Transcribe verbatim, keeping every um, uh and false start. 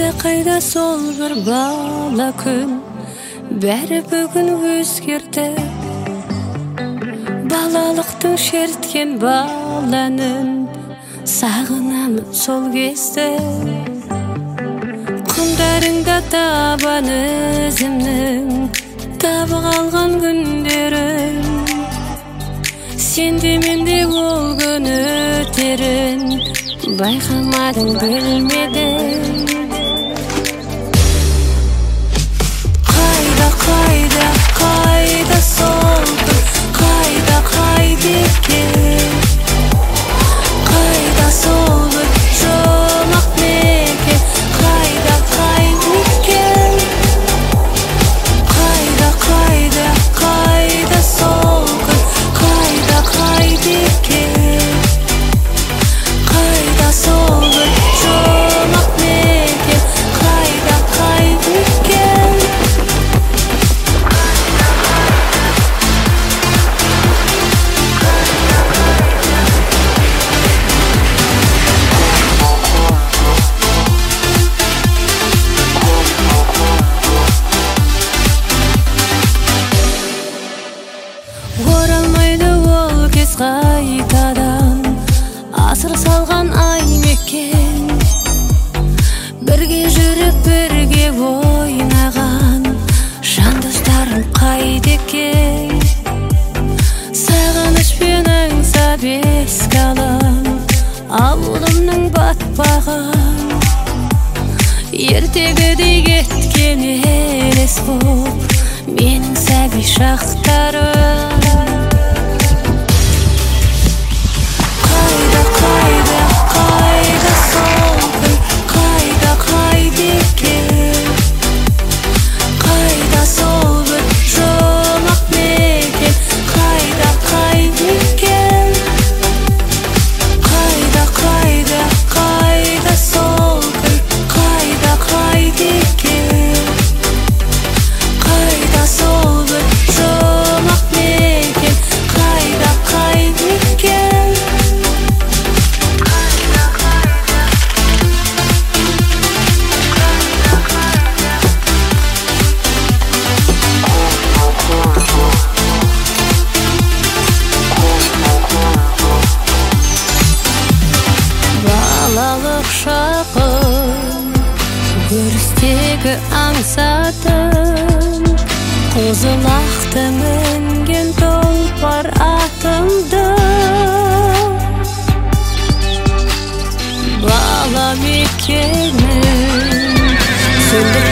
Кайда кайда сол bir бала күн, бәрі бүгін өзгерді. Балалықтың шерткен баланын сағынамын сол кезде. Құмдарыңда табан өзімнің табы қалған күндерім. Сенде менде ол күн өтерін байқамадың, білмедің. Қайда қайда қайда сол күн, қайда қайда екен, қайда сол бір жұмақ мекен, қайда қайда екен, қайда қайда қайда сол күн, қайда қайда екен, қайда сол бір жұмақ мекен, қайда қайда екен. Оралмайды ол кез қайтадан, асыр салған ай мекен. Бірге жүріп бірге ойнаған жан достарым қайда екен. Сағынышпен аңсап еске алам ауылымның батпаған. Ертегідей кеткен елес боп менің сәби шақтарым. Қайда қайда қайда сол күн, қайда қайда екен, қайда сол бір жұмақ мекен, қайда қайда екен, қайда қайда қайда сол күн, қайда қайда екен, қайда сол бір жұмақ мекен, қайда қайда екен. Балалық шағым өрістегі аңсадым, қозылақты мінген тұлпар атымды. Бала мекенім, сөндір